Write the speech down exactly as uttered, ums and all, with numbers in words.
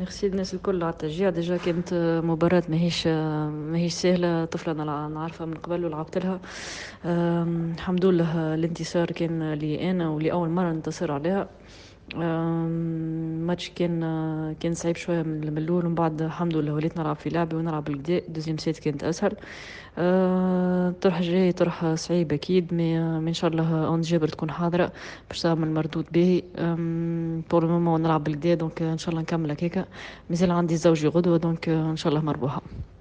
ميرسي الناس الكل على التشجيع. ديجا كانت آه، مباراة ماهيش آه، ماهيش سهلة. طفلة أنا نعرفها من قبل ولعبت لها. آم، الحمد لله الانتصار كان لي أنا ولأول مرة ننتصر عليها. آم، ماتش كان آه، كان صعيب شوية من من الأول، ومن بعد الحمد لله وليت نلعب في لعبي ونلعب بالكدا. دوزيام سيت كانت أسهل. آه، الطرح الجاي طرح صعيب أكيد، مي آه، مي إن شاء الله أون جابر تكون حاضرة باش تعمل مردود باهي. بور المومون نلعب بالكدا، دونك ان شاء الله نكمل هكاكا. مازال عندي زوجي غدوة، دونك ان شاء الله مربوحة.